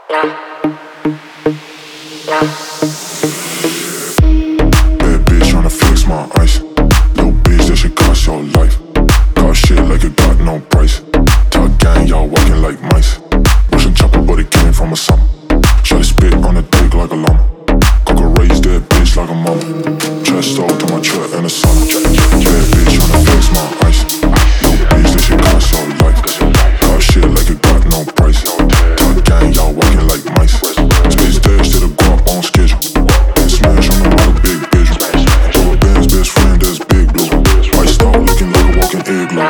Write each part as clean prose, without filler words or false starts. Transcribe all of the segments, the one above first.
Bad bitch tryna flex my ice. Little bitch, that shit cost your life. Got shit like it got no price. Top gang, y'all walking like mice. Russian chopper, but it came from a summer. Shawty spit on the dick like a llama. Coca raised that bitch like a mama. Chest stole to my truck in the summer. Bad bitch tryna flex my ice. Little bitch, that shit cost your life. Got shit like it got no price. Top gang, y'all walking like mice. Space dash to the guap on schedule. Smash on the road, big visual. Rubber band's best friend, that's Big Blue. White star looking like a walking igloo.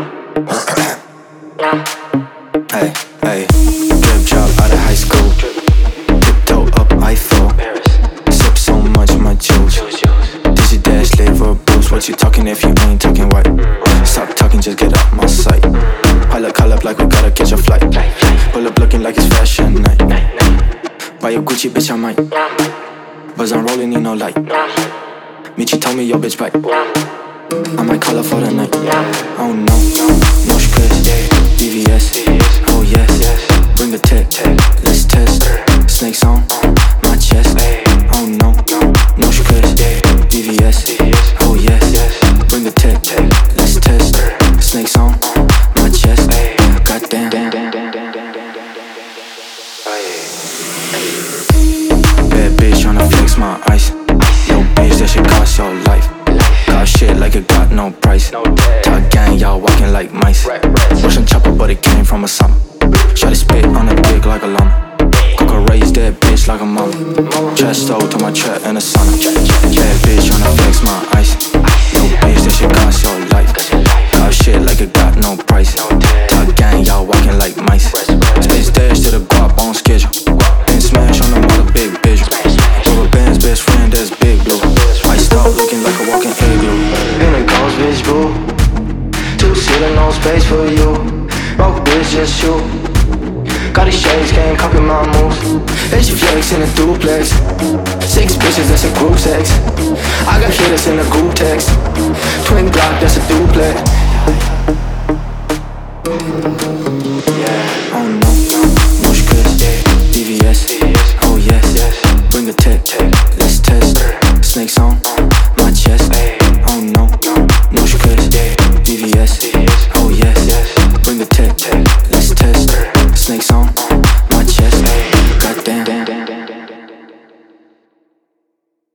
Hey, hey, drip drop out of high school. Tiptoe up Eiffel. Sip so much, my juice. Dizzy dash, liver boost. What you talking if you ain't talking white? Stop talking, just get out my sight. Call up like we gotta catch a flight. Pull up looking like it's fashion night. Buy your Gucci, bitch, I might. Buzz I'm rolling, you know light. Michi told me your bitch bite. I might call her for the night. Oh no, no stress. DVS, oh yes. Bring the tech, let's test. Snakes on my chest. Oh no, no stress. DVS, oh yes. Bring the tech, let's test. Snakes on my chest. Goddamn. Bad bitch tryna flex my ice. Yo bitch, that shit cost your life. Got shit like it got no price. Top gang, y'all walking like mice. Russian chopper, but it came from a summer. Shawty spit on the dick like a llama. Coca raised that bitch like a mama. Chest stole to my trap in the sauna. Bad bitch tryna flex my ice. Yo bitch, that shit cost your life. Got shit like it got no price. Top gang, y'all walking like mice. Space dash to the guap on schedule. And smash on the mother big visual. Rubber band's best friend, that's Big Blue. White star looking like a walking igloo. In a ghost bitch boo. Two-seater, no space for you. Broke bitch, just you. Got these shades, can't copy my moves. And she flex in a duplex. 6 bitches, that's a group sex. I got hitters in a group text. Twin Glock, that's a duplex.